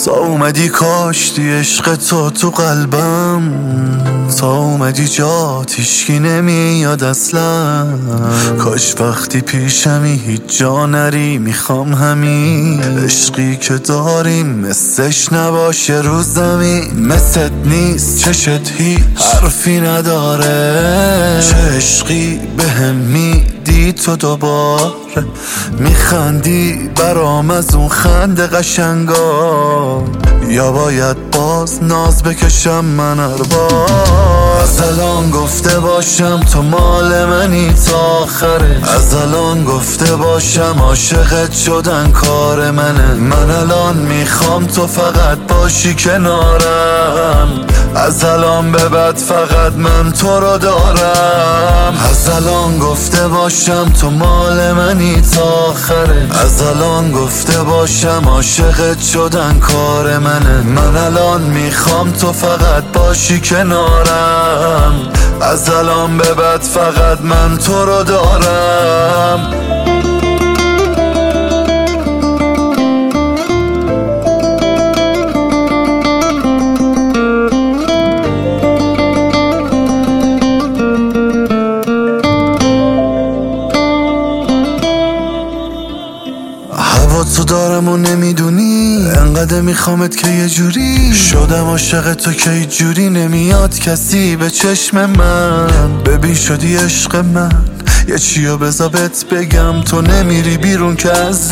تا اومدی کاشتی عشق تو قلبم، تا اومدی جات هیچکی نمیاد اصلا. کاش وقتی پیشمی هیچ جا نری، میخوام همین عشقی که داریم مثلش نباشه رو زمین. مثلت نیست چشت هیچ حرفی نداره، چه عشقی بهم میدی تو دوباره. میخندی برام از اون خنده قشنگا، یا باید باز ناز بکشم من هر بار؟ از الان گفته باشم تو مال منی تا آخره، از الان گفته باشم عاشقت شدن کار منه. من الان میخوام تو فقط باشی کنارم، از الان به بعد فقط من تو رو دارم. از الان گفته باشم تو مال منی تا آخره، از الان گفته باشم عاشقت شدن کار منه. من الان میخوام تو فقط باشی کنارم، از الان به بعد فقط من تو رو دارم. تو دارم و نمیدونی انقدر میخوامت که یه جوری شدم عاشق تو که هیچ جوری نمیاد کسی به چشم من. ببین شدی عشق من، یه چیو بذار بهت بگم، تو نمیری بیرون که از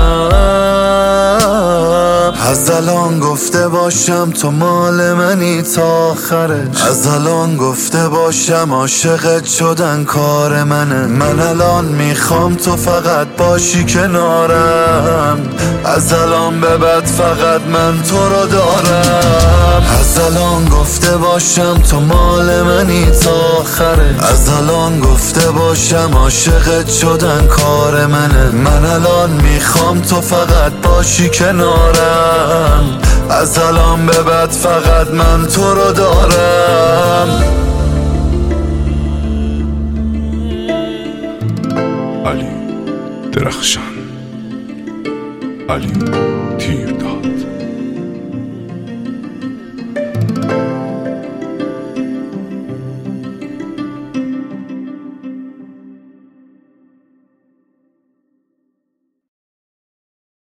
دلم. از الان گفته باشم تو مال منی تا آخره، از الان گفته باشم عاشقت شدن کار منه. من الان میخوام تو فقط باشی کنارم، از الان به بعد فقط من تو رو دارم. از الان گفته باشم تو مال منی تا آخره، از الان گفته باشم عاشقت شدن کار منه. من الان میخوام تو فقط باشی کنارم، از الان به بعد فقط من تو رو دارم. علی درخشان، علی تیر